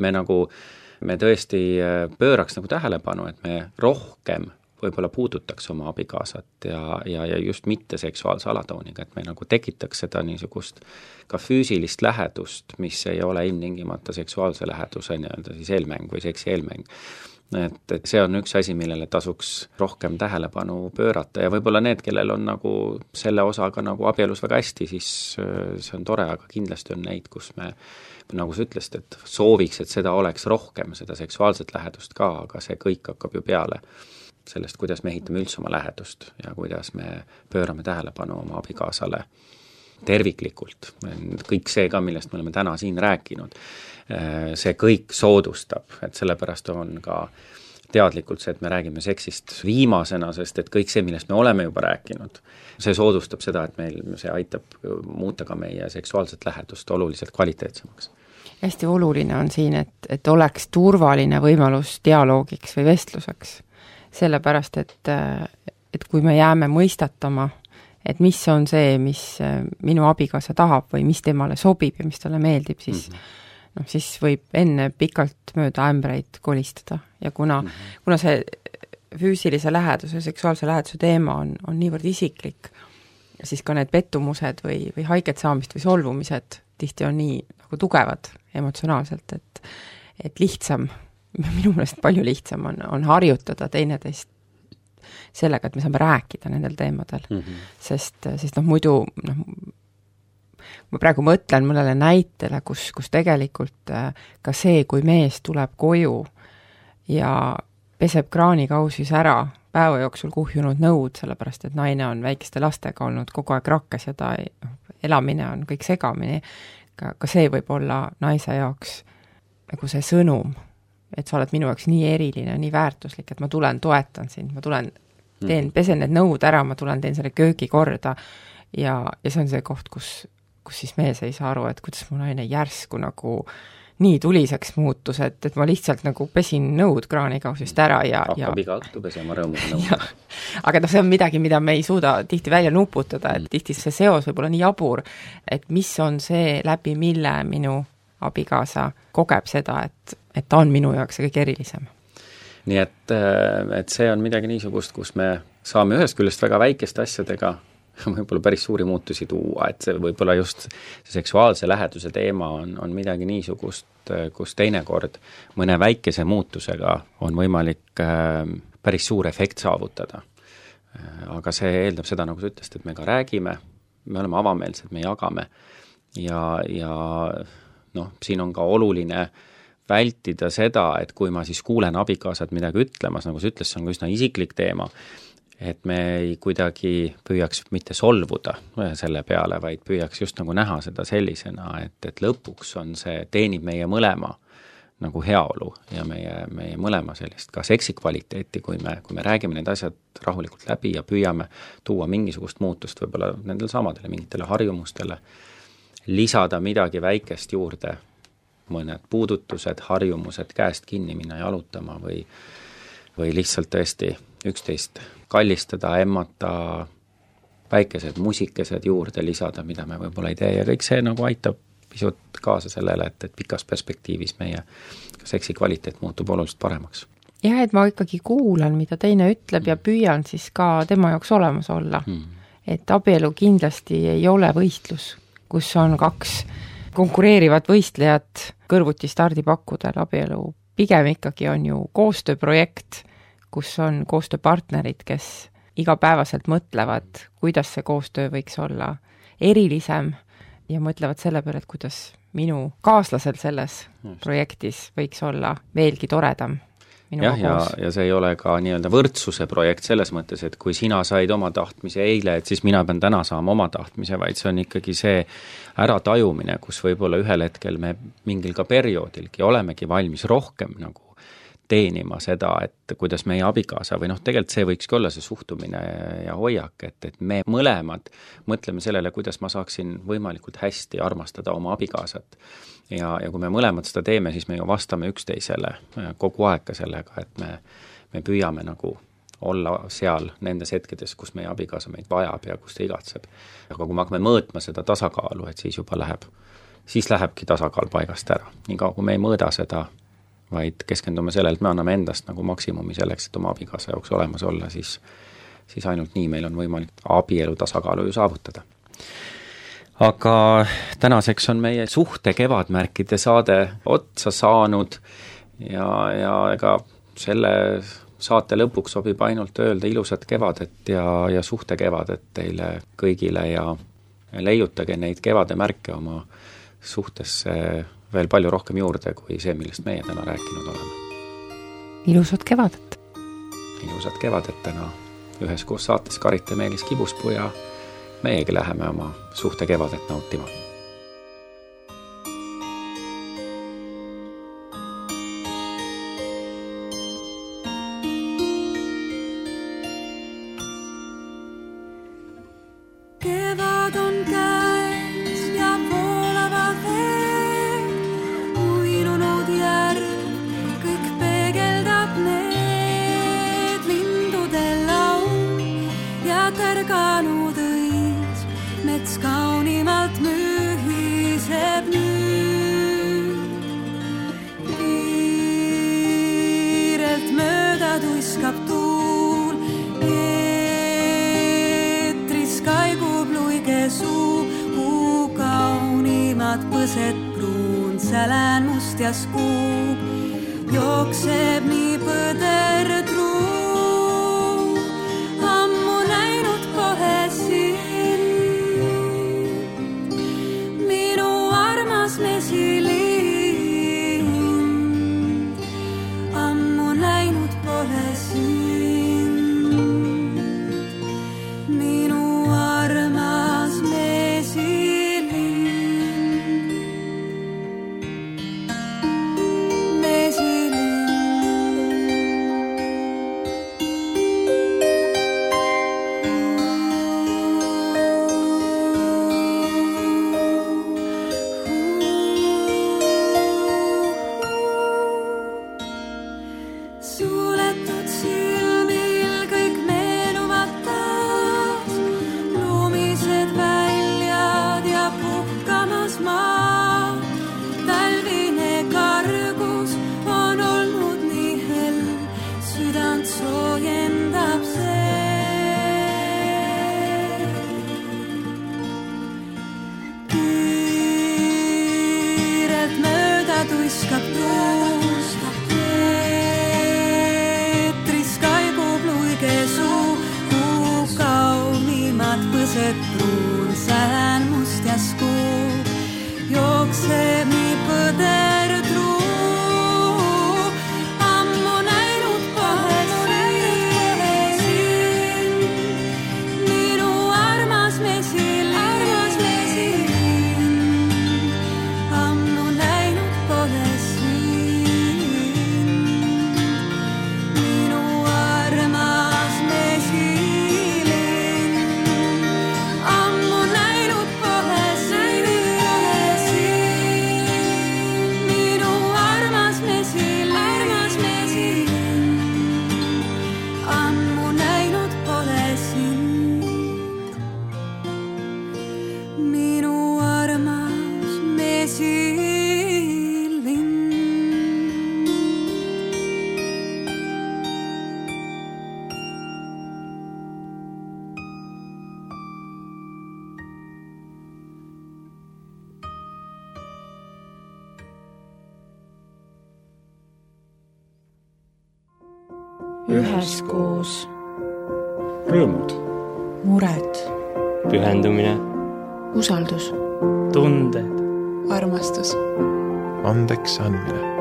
me tõesti pööraks nagu tähelepanu, et me rohkem võib-olla puudutaks oma abikaasat ja just mitte seksuaalse alatooniga, et me nagu tekitaks seda niisugust ka füüsilist lähedust, mis ei ole ilmtingimata seksuaalse läheduse nii-öelda siis eelmäng või seksi eelmäng. Et see on üks asi, millele tasuks rohkem tähelepanu pöörata ja võib-olla need, kellel on nagu selle osaga nagu abielus väga hästi, siis see on tore, aga kindlasti on neid, kus me, nagu sa ütlesid, et sooviks, et seda oleks rohkem, seda seksuaalset lähedust ka, aga see kõik hakkab ju peale sellest, kuidas me ehitame üldse oma lähedust ja kuidas me pöörame tähelepanu oma abikaasale terviklikult. Kõik see ka, millest me oleme täna siin rääkinud, see kõik soodustab, et sellepärast on ka teadlikult see, et me räägime seksist viimasena, sest et kõik see, millest me oleme juba rääkinud, see soodustab seda, et meil see aitab muuta ka meie seksuaalset lähedust oluliselt kvaliteetsemaks. Hästi oluline on siin, et oleks turvaline võimalus dialoogiks või vestluseks, sellepärast, et kui me jääme mõistatama, et mis on see, mis minu abikaasa tahab või mis temale sobib ja mis talle meeldib, siis siis võib enne pikalt mööda ämbreid kolistada ja kuna see füüsilise läheduse, seksuaalse läheduse teema on niivõrd isiklik, siis ka need pettumused või haiget saamist või solvumised tihti on nii nagu tugevad emotsionaalselt, et lihtsam, minu meelest palju lihtsam on harjutada teineteist sellega, et me saame rääkida nendel teemadel, sest muidu ma praegu mõtlen mõnele näitele, kus tegelikult ka see, kui mees tuleb koju ja peseb kraanikausis ära päeva jooksul kuhjunud nõud, sellepärast et naine on väikeste lastega olnud kogu aeg rakkes ja ta elamine on kõik segamini. Ka see võib olla naise jaoks nagu see sõnum, et sa oled minu jaoks nii eriline, nii väärtuslik, et ma tulen, toetan sind, ma tulen, pesen need nõud ära, ma tulen, teen selle köögi korda ja see on see koht, kus siis mees ei saa aru, et kuidas mu naine järsku nagu nii tuliseks muutus, et ma lihtsalt nagu pesin nõud kraanikausist ära ja hakkab iga õhtu pesema rõõmuga nõud. Aga see on midagi, mida me ei suuda tihti välja nuputada, et tihti see seos võib olla nii jabur, et mis on see läbi, mille minu abikaasa kogeb seda, et ta on minu jaoks kõige erilisem. Nii et see on midagi niisugust, kus me saame ühest küljest väga väikeste asjadega võib-olla päris suuri muutusi tuua, et see võib-olla just see seksuaalse läheduse teema on midagi niisugust, kus teinekord mõne väikese muutusega on võimalik päris suur efekt saavutada. Aga see eeldab seda, nagu sa ütlesid, et me ka räägime, me oleme avameelsed, me jagame ja siin on ka oluline vältida seda, et kui ma siis kuulen abikaasat midagi ütlemas, nagu sa ütles, see on ka üsna isiklik teema, et me ei kuidagi püüaks mitte solvuda selle peale, vaid püüaks just nagu näha seda sellisena, et lõpuks on see, teenib meie mõlema nagu heaolu ja meie mõlema sellist ka seksikvaliteeti, kui me räägime need asjad rahulikult läbi ja püüame tuua mingisugust muutust võib-olla nendel samadele mingitele harjumustele, lisada midagi väikest juurde, mõned puudutused, harjumused, käest kinni minna jalutama või lihtsalt tõesti üksteist kallistada, emmata, väikesed musikesed juurde lisada, mida me võib-olla ei tee ja kõik see nagu aitab pisut kaasa sellele, et pikas perspektiivis meie seksi kvaliteet muutub oluliselt paremaks. Jah, et ma ikkagi kuulan, mida teine ütleb ja püüan siis ka tema jaoks olemas olla. Et abielu kindlasti ei ole võistlus, kus on kaks konkureerivat võistlejat kõrvuti stardipakkudel. Abielu pigem ikkagi on ju koostööprojekt, kus on koostööpartnerid, kes igapäevaselt mõtlevad, kuidas see koostöö võiks olla erilisem ja mõtlevad selle peale, et kuidas minu kaaslasel selles projektis võiks olla veelgi toredam. Jah, ja see ei ole ka nii-öelda võrdsuse projekt selles mõttes, et kui sina said oma tahtmise eile, et siis mina pean täna saama oma tahtmise, vaid see on ikkagi see äratajumine, kus võib-olla ühel hetkel me mingil ka perioodilgi olemegi valmis rohkem nagu teenima seda, et kuidas meie abikaasa või tegelikult see võikski olla see suhtumine ja hoiak, et me mõlemad mõtleme sellele, kuidas ma saaksin võimalikult hästi armastada oma abikaasat. Ja kui me mõlemad seda teeme, siis me ju vastame üksteisele kogu aeg ka sellega, et me püüame nagu olla seal nendes hetkedes, kus meie abikaasa meid vajab ja kus ta igatseb. Aga kui me hakkame mõõtma seda tasakaalu, et siis juba lähebki tasakaal paigast ära. Nii kaua, kui me ei mõõda seda, vaid keskendume sellele, et me anname endast nagu maksimumi selleks, et oma abikaasa jaoks olemas olla, siis ainult nii meil on võimalik abielu tasakaalu ju saavutada. Aga tänaseks on meie suhte kevadmärkide saade otsa saanud ja ega selle saate lõpuks sobib ainult öelda ilusat kevadet ja suhte kevadet teile kõigile ja leiutage neid kevade märke oma suhtesse veel palju rohkem juurde kui see, millest meie täna rääkinud oleme. Ilusat kevadet! Ilusat kevadet täna üheskoos saates Karit ja Meelis Kibuspuu ja meiegi läheme oma suhte kevadet nautima. Põsed pruun, sälän must ja skuub, jookseb nii põder truu. Ammu näinud kohe siin, minu armas mesiliin. Ammu näinud pole üle tuiskab tuus. Eetris kaigub luige suu, kuu kaunimad põsed pruun, sään must ja skuub, jookseb nii põder truu. Ammu näinud pole siin, minu armas mesil, ammu näinud pole siin, minu armas mesil, ammu näinud pole siin, minu armas mesil, ammu näinud pole sind, minu armas mesilin. üheskoos, rõõmud, mured, pühendumine, usaldus, tunded, armastus, andeks andmine.